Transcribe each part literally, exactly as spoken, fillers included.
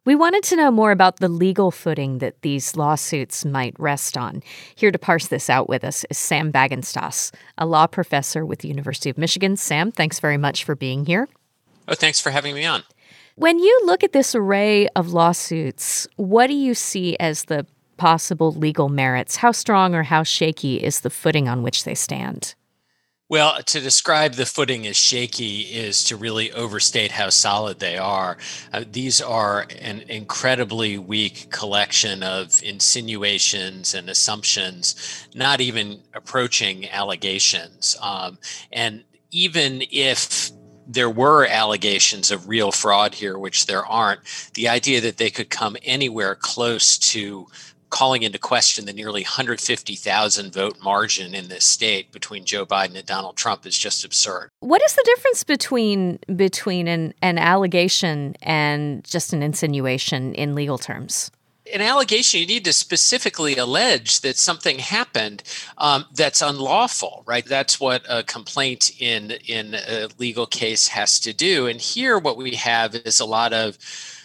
We wanted to know more about the legal footing that these lawsuits might rest on. Here to parse this out with us is Sam Bagenstos, a law professor with the University of Michigan. Sam, thanks very much for being here. Oh, thanks for having me on. When you look at this array of lawsuits, what do you see as the possible legal merits? How strong or how shaky is the footing on which they stand? Well, to describe the footing as shaky is to really overstate how solid they are. Uh, these are an incredibly weak collection of insinuations and assumptions, not even approaching allegations. Um, and even if there were allegations of real fraud here, which there aren't, the idea that they could come anywhere close to calling into question the nearly one hundred fifty thousand vote margin in this state between Joe Biden and Donald Trump is just absurd. What is the difference between between an, an allegation and just an insinuation in legal terms? An allegation, you need to specifically allege that something happened um, that's unlawful, right? That's what a complaint in, in a legal case has to do. And here what we have is a lot of,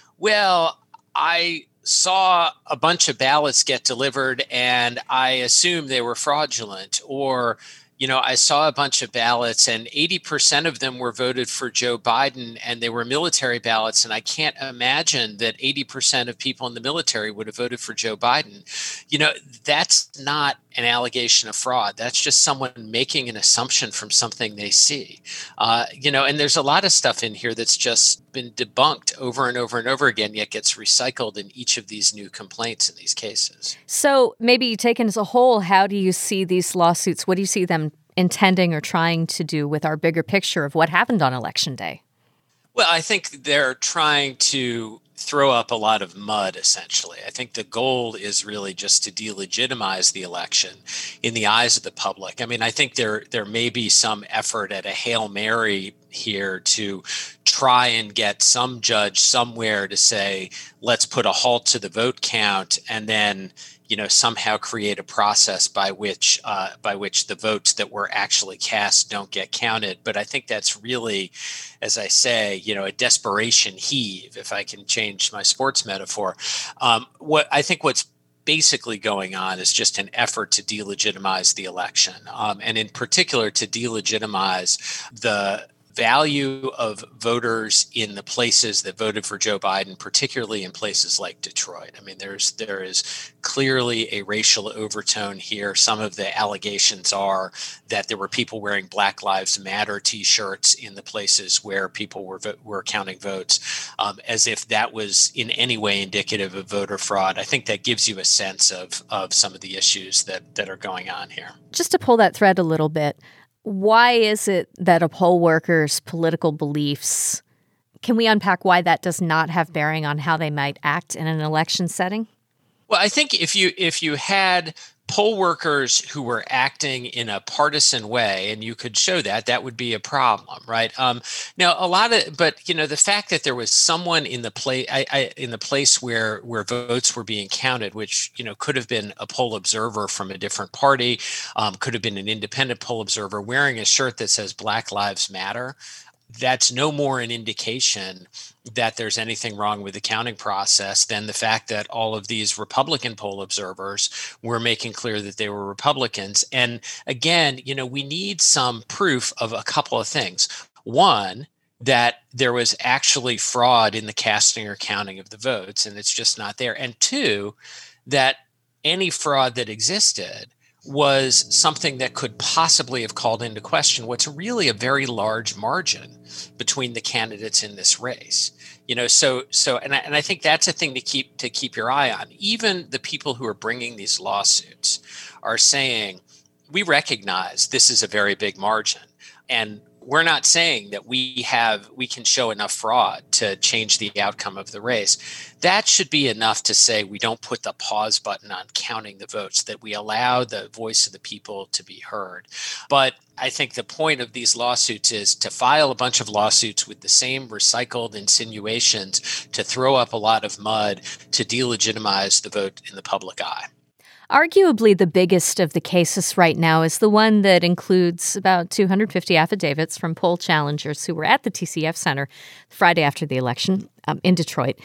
well, I saw a bunch of ballots get delivered and I assume they were fraudulent, or, you know, I saw a bunch of ballots and eighty percent of them were voted for Joe Biden and they were military ballots. And I can't imagine that eighty percent of people in the military would have voted for Joe Biden. You know, that's not an allegation of fraud. That's just someone making an assumption from something they see. Uh, you know, and there's a lot of stuff in here that's just been debunked over and over and over again, yet gets recycled in each of these new complaints in these cases. So maybe taken as a whole, how do you see these lawsuits? What do you see them intending or trying to do with our bigger picture of what happened on Election Day? Well, I think they're trying to throw up a lot of mud, essentially. I think the goal is really just to delegitimize the election in the eyes of the public. I mean, I think there there may be some effort at a Hail Mary here to try and get some judge somewhere to say, let's put a halt to the vote count and then, you know, somehow create a process by which uh, by which the votes that were actually cast don't get counted. But I think that's really, as I say, you know, a desperation heave, if I can change my sports metaphor. Um, what I think what's basically going on is just an effort to delegitimize the election, um, and in particular to delegitimize the value of voters in the places that voted for Joe Biden, particularly in places like Detroit. I mean, there's there is clearly a racial overtone here. Some of the allegations are that there were people wearing Black Lives Matter T-shirts in the places where people were were counting votes, um, as if that was in any way indicative of voter fraud. I think that gives you a sense of of some of the issues that that are going on here. Just to pull that thread a little bit, why is it that a poll worker's political beliefs, can we unpack why that does not have bearing on how they might act in an election setting? Well, I think if you if you had poll workers who were acting in a partisan way, and you could show that, that would be a problem, right? Um, now, a lot of, but you know, the fact that there was someone in the place, I, I, in the place where where votes were being counted, which you know could have been a poll observer from a different party, um, could have been an independent poll observer wearing a shirt that says Black Lives Matter. That's no more an indication that there's anything wrong with the counting process than the fact that all of these Republican poll observers were making clear that they were Republicans. And again, you know, we need some proof of a couple of things. One, that there was actually fraud in the casting or counting of the votes, and it's just not there. And two, that any fraud that existed was something that could possibly have called into question what's really a very large margin between the candidates in this race. You know, so so and I, and I think that's a thing to keep to keep your eye on. Even the people who are bringing these lawsuits are saying, we recognize this is a very big margin, and we're not saying that we have we can show enough fraud to change the outcome of the race. That should be enough to say we don't put the pause button on counting the votes, that we allow the voice of the people to be heard. But I think the point of these lawsuits is to file a bunch of lawsuits with the same recycled insinuations, to throw up a lot of mud, to delegitimize the vote in the public eye. Arguably the biggest of the cases right now is the one that includes about two hundred fifty affidavits from poll challengers who were at the T C F Center Friday after the election um, in Detroit.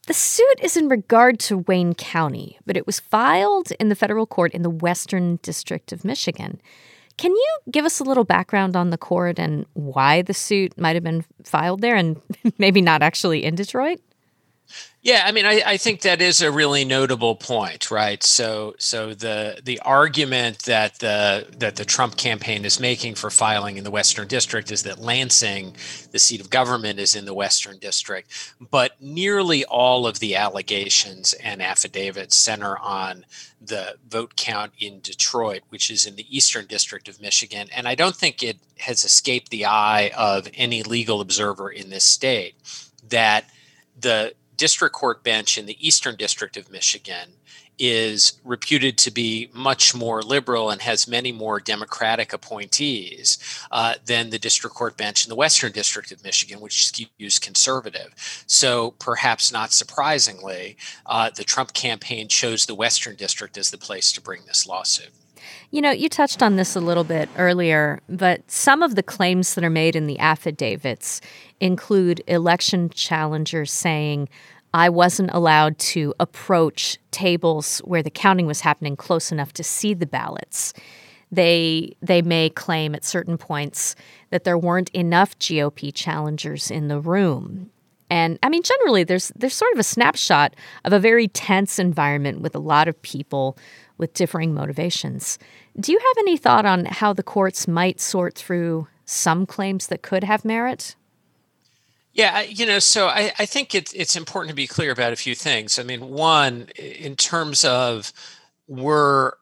The suit is in regard to Wayne County, but it was filed in the federal court in the Western District of Michigan. Can you give us a little background on the court and why the suit might have been filed there and maybe not actually in Detroit? Yeah, I mean, I, I think that is a really notable point, right? So, so the the argument that the that the Trump campaign is making for filing in the Western District is that Lansing, the seat of government, is in the Western District, but nearly all of the allegations and affidavits center on the vote count in Detroit, which is in the Eastern District of Michigan, and I don't think it has escaped the eye of any legal observer in this state that the district court bench in the Eastern District of Michigan is reputed to be much more liberal and has many more Democratic appointees uh, than the district court bench in the Western District of Michigan, which skews conservative. So perhaps not surprisingly, uh, the Trump campaign chose the Western District as the place to bring this lawsuit. You know, you touched on this a little bit earlier, but some of the claims that are made in the affidavits include election challengers saying, I wasn't allowed to approach tables where the counting was happening close enough to see the ballots. They they may claim at certain points that there weren't enough G O P challengers in the room. And I mean, generally, there's there's sort of a snapshot of a very tense environment with a lot of people with differing motivations. Do you have any thought on how the courts might sort through some claims that could have merit? Yeah, you know, so I, I think it's it's important to be clear about a few things. I mean, one, in terms of were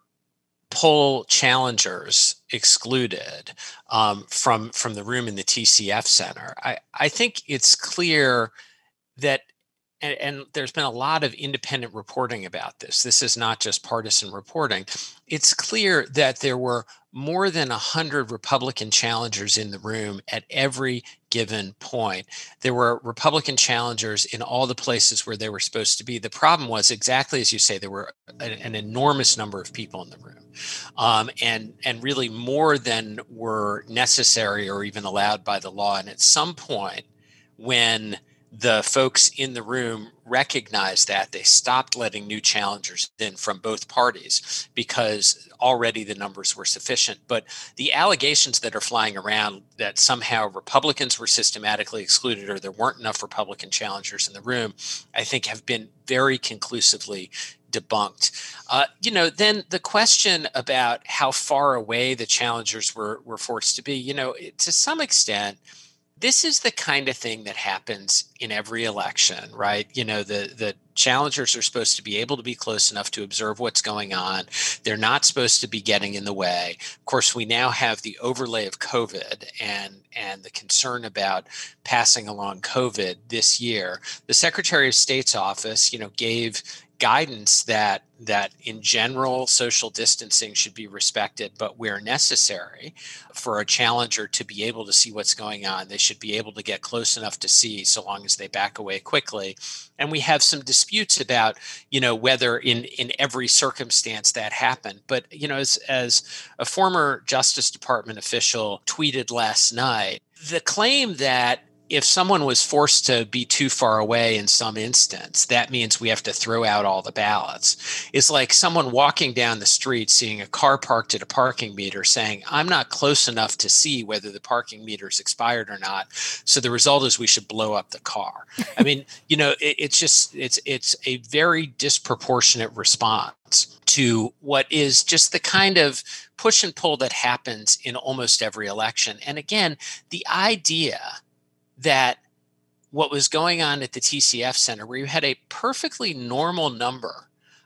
poll challengers excluded um, from from the room in the T C F Center, I, I think it's clear that, and, and there's been a lot of independent reporting about this. This is not just partisan reporting. It's clear that there were more than one hundred Republican challengers in the room at every given point. There were Republican challengers in all the places where they were supposed to be. The problem was, exactly as you say, there were an, an enormous number of people in the room, um, and, and really more than were necessary or even allowed by the law. And at some point, when the folks in the room recognized that, they stopped letting new challengers in from both parties because already the numbers were sufficient. But the allegations that are flying around that somehow Republicans were systematically excluded or there weren't enough Republican challengers in the room, I think have been very conclusively debunked. Uh, you know, then the question about how far away the challengers were, were forced to be, you know, to some extent, this is the kind of thing that happens in every election, right? You know, the, the challengers are supposed to be able to be close enough to observe what's going on. They're not supposed to be getting in the way. Of course, we now have the overlay of COVID and, and the concern about passing along COVID this year. The Secretary of State's office, you know, gave guidance that that in general social distancing should be respected, but where necessary for a challenger to be able to see what's going on, they should be able to get close enough to see so long as they back away quickly. And we have some disputes about, you know, whether in, in every circumstance that happened. But, you know, as, as a former Justice Department official tweeted last night, the claim that if someone was forced to be too far away in some instance, that means we have to throw out all the ballots. It's like someone walking down the street, seeing a car parked at a parking meter saying, I'm not close enough to see whether the parking meter is expired or not. So the result is we should blow up the car. I mean, you know, it, it's just, it's, it's a very disproportionate response to what is just the kind of push and pull that happens in almost every election. And again, the idea that what was going on at the T C F Center, where you had a perfectly normal number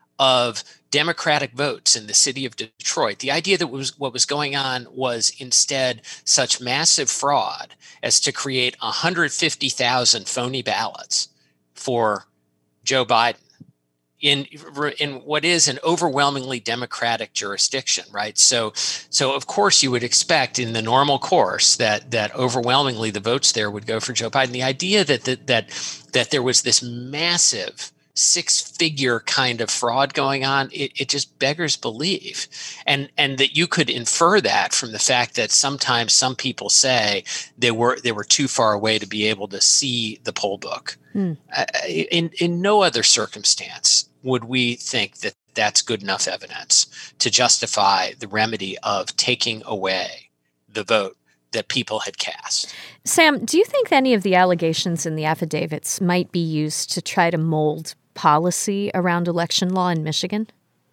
of Democratic votes in the city of Detroit, the idea that was what was going on was instead such massive fraud as to create one hundred fifty thousand phony ballots for Joe Biden in in what is an overwhelmingly Democratic jurisdiction, right? So, so of course you would expect in the normal course that that overwhelmingly the votes there would go for Joe Biden. The idea that that that, that there was this massive six-figure kind of fraud going on, it, it just beggars belief. And and that you could infer that from the fact that sometimes some people say they were they were too far away to be able to see the poll book. Hmm. Uh, in in no other circumstance would we think that that's good enough evidence to justify the remedy of taking away the vote that people had cast. Sam, do you think any of the allegations in the affidavits might be used to try to mold policy around election law in Michigan?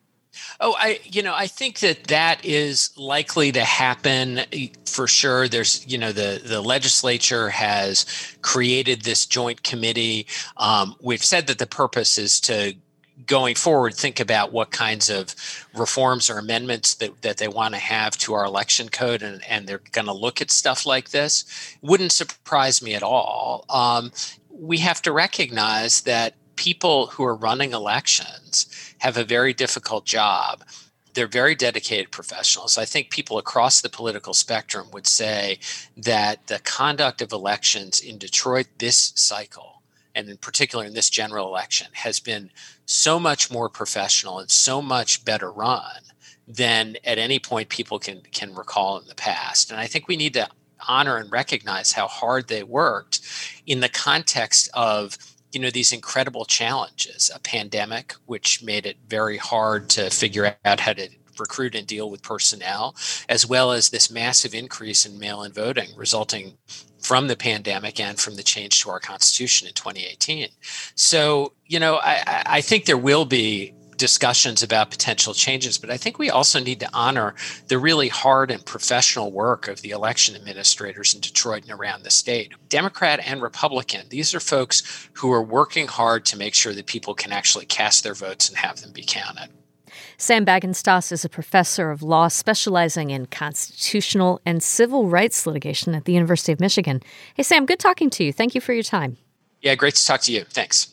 Oh, I, you know, I think that that is likely to happen for sure. There's, you know, the, the legislature has created this joint committee. Um, we've said that the purpose is to, going forward, think about what kinds of reforms or amendments that, that they want to have to our election code, and, and they're going to look at stuff like this. Wouldn't surprise me at all. Um, we have to recognize that people who are running elections have a very difficult job. They're very dedicated professionals. I think people across the political spectrum would say that the conduct of elections in Detroit this cycle, and in particular in this general election, has been so much more professional and so much better run than at any point people can can recall in the past. And I think we need to honor and recognize how hard they worked in the context of, you know, these incredible challenges, a pandemic, which made it very hard to figure out how to recruit and deal with personnel, as well as this massive increase in mail-in voting resulting from the pandemic and from the change to our Constitution in twenty eighteen. So, you know, I, I think there will be discussions about potential changes, but I think we also need to honor the really hard and professional work of the election administrators in Detroit and around the state. Democrat and Republican, these are folks who are working hard to make sure that people can actually cast their votes and have them be counted. Sam Bagenstos is a professor of law specializing in constitutional and civil rights litigation at the University of Michigan. Hey, Sam, good talking to you. Thank you for your time. Yeah, great to talk to you. Thanks.